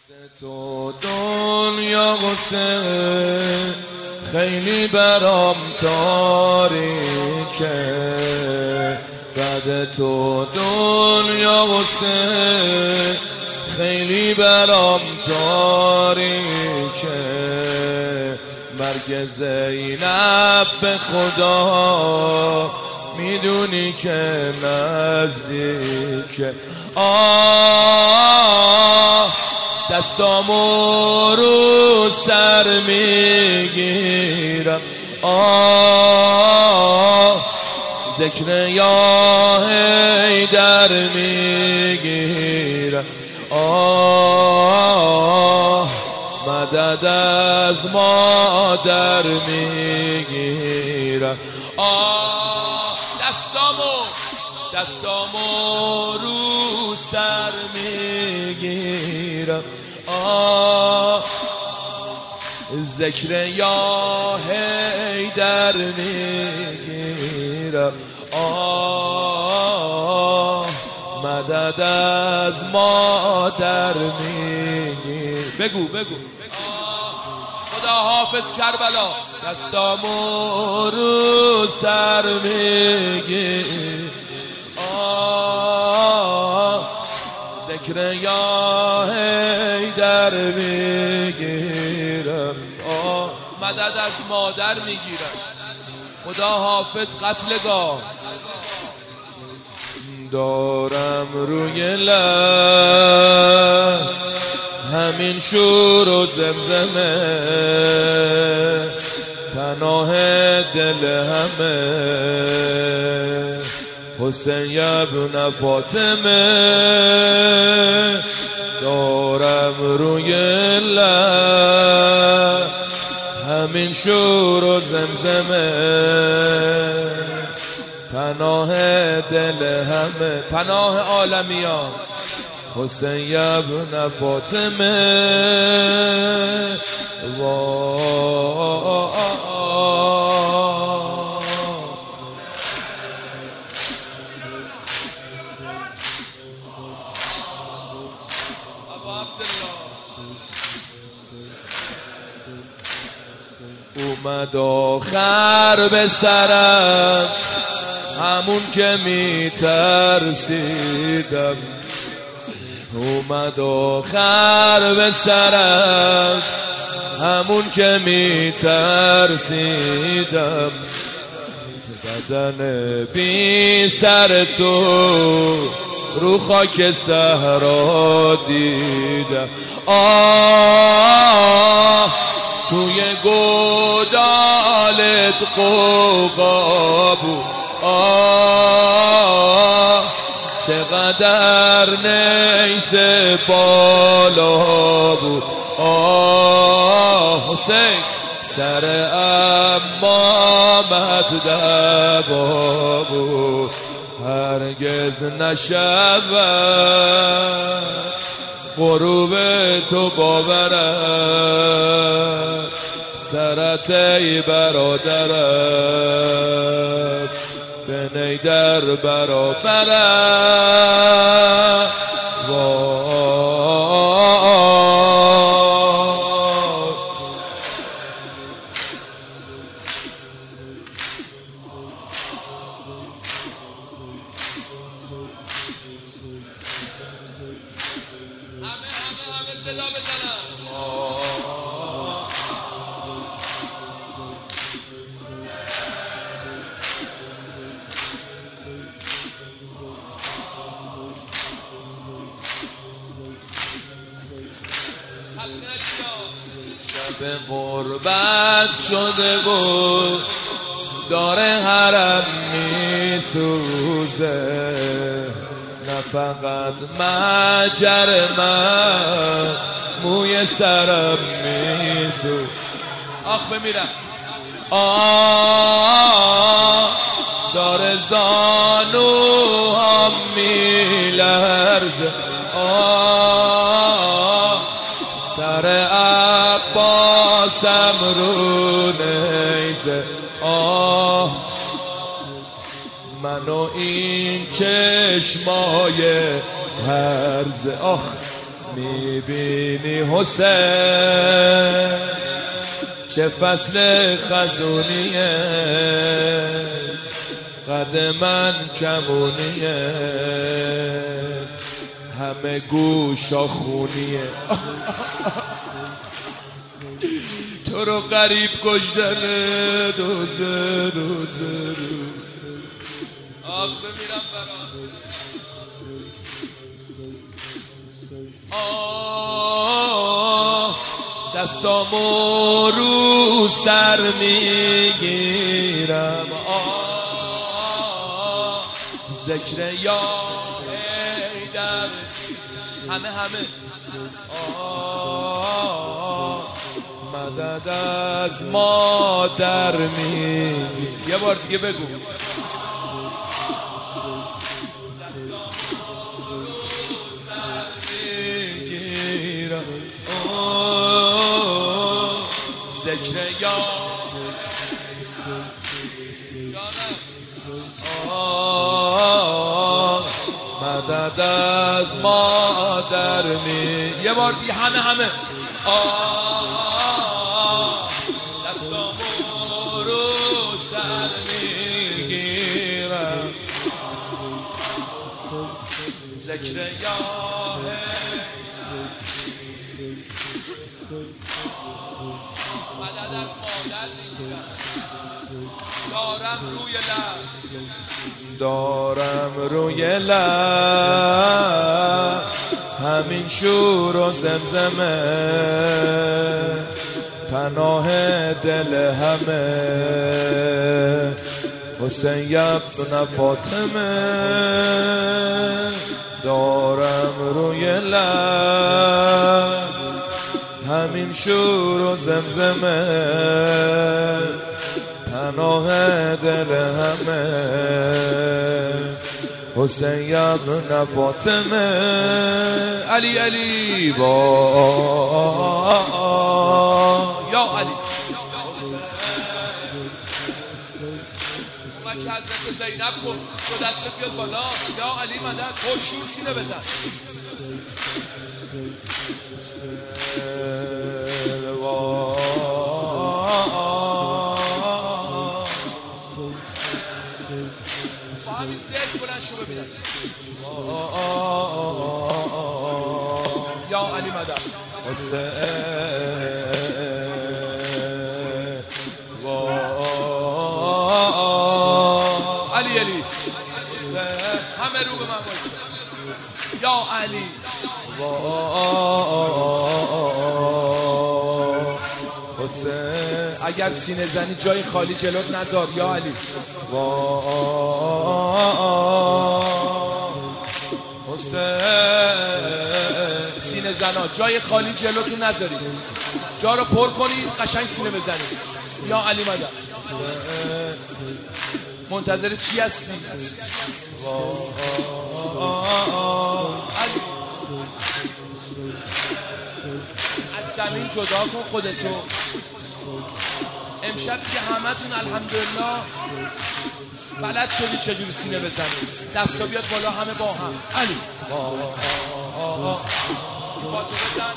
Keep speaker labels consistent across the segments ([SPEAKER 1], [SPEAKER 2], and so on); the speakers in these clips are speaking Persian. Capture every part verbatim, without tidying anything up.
[SPEAKER 1] تو دنیا قصه خیلی برام تاریکه، بعد تو دنیا قصه خیلی برام تاریکه. مرگ زینب به خدا میدونی که نزدیکه. آه دستامو رو سر میگیرم، آه ذکر یا حیدر میگیرم، آه مدد از مادر میگیرم. آه دستامو دستامو رو سر میگیرم، آه ذکر یا حیدر میگیرم، آه مدد از مادر میگیرم. بگو بگو خدا حافظ کربلا. دستامو رو سر میگیرم، آه ذکر یا حیدر میگیرم، آه مدد از مادر میگیرم. خدا حافظ قتلگاه. دارم روی لب همین شور و زمزمه، پناه دل همه حسین ابن فاطمه. دارم روی لب همین شور و زمزمه، پناه دل همه، پناه عالمیان حسین ابن فاطمه. اومد آخر به سرم همون که می ترسیدم، اومد آخر به سرم همون که می ترسیدم. بدن بی سر تو رو خاک صحرا دیدم، آه توی گودالت قوقا بود، آه چقدر نیز بالا بود، آه حسین سر امامت دبا بود. هرگز نشود غروب تو باورم، سرت ای برادرم به نیدر برابرم. صدا بزنم شب غربت شده بود داره حرم میسوزه، نه فقط مجر من موی سرم میسوزه. آخ بمیرم، آه داره زانو هم میلرزه، آه سر عباسم رو نیزه، آه منو این چشمای هرزه. آخ میبینی حسین چه فصل خزونیه، قد من کمونیه، همه گوشا خونیه. تو رو غریب کشتن روزه روزه روزه آخ بمیرم برات. آه دستامو رو سر میگیرم، آه ذکر یا حیدر همه همه. آه مدد از مادر میگی. یه بار دیگه بگو. ذکر یا آه مدد از مادر می. یه بار دیگه همه همه. آه دستامو رو سر میگیرم، ذکر یا مدد از مادر میگیرم. دارم روی لب دارم روی لب همین شور و زمزمه، پناه دل همه حسین ابن فاطمه. دارم روی لب همین شور و زمزمه، پناه دل همه حسین ابن فاطمه. علی علی با یا علی اومد که حضرت زینب کن تو دستت بیاد بالا. یا علی مدد خوشور سینه بزن. با همین زیاد بلند شو ببینم. یا علی مدد حسین علی علی حسین همه رو به من بایسته. یا علی حسین اگر سینه زنی جای خالی جلوت نذار. یا علی حسین سینه زنا جای خالی جلوتون نذاری، جا رو پر کنید قشنگ سینه بزنید. یا علی مدد منتظر چی هستی؟ علی از زمین جدا کن خودتو. امشب که همتون الحمدلله بلد شدی چجوری سینه بزنید. دستا بیاد بالا همه با هم. علی با تو بزن.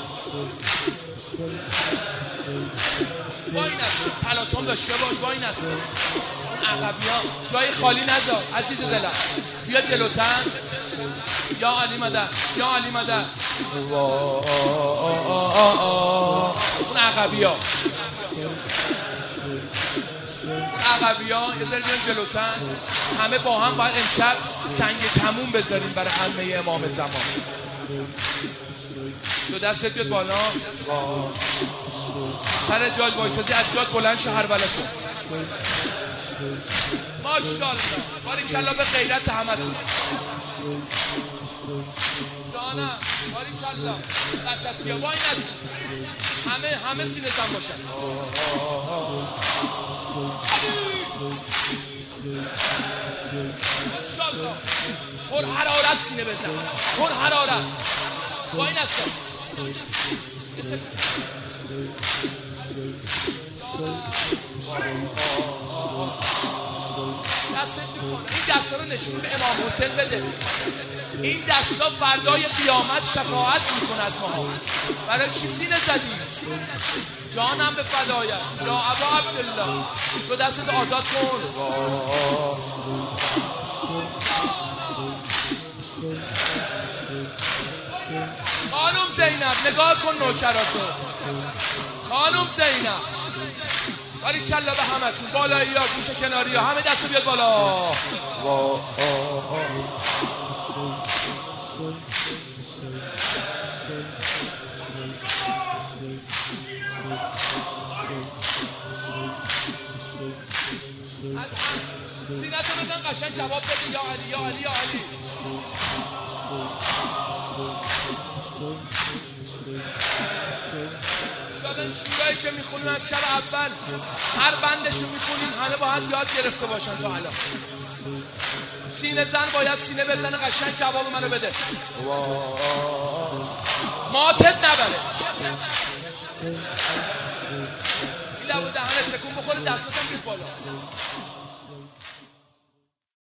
[SPEAKER 1] با این هستی تلاطم داشته باش. با این هستی عقبی ها جای خالی نذار عزیز دلم. بیا جلوتن. یا علی مدد یا علی مدد. اون عقبی ها عقبی ها یه ذره بیان جلوتن. همه با هم باید امشب سنگ تموم بذاریم برای همه امام زمان. دو دستت بیاد بالا. سر جای وایسادی از جات بلند شو هر بلد کن. ماشاءالله باریکلا به غیرت همتون. جانم باریکلا وسطیه با این هست. همه همه سینه زن باشن. ماشاءالله پر حرارت سینه بزن. پر حرارت با این هست. دست این دستا رو نشون به امام حسین بده. این دستا فردای قیامت شفاعت میکنه از ما. برای کی سینه زدی؟ جانم به فدایت یا ابا عبدالله. دو دستت آزاد کن. خانم زینب نگاه کن نوکراتو. خانم زینب باری کلا به همه تون، بالایی ها گوشه کناری ها همه دستو بیاد بالا. سینتو بزن قشنگ جواب بده یا علی یا علی یا علی. شاید شورایی که میخونیم از شب اول هر بندشو میخونیم همه باید یاد گرفته باشن تا الان. سینه زن باید سینه بزنه قشنگ جواب منو بده. ماتت نبره. این لبو دهنت تکون بخوره دستاتم بیاد بالا.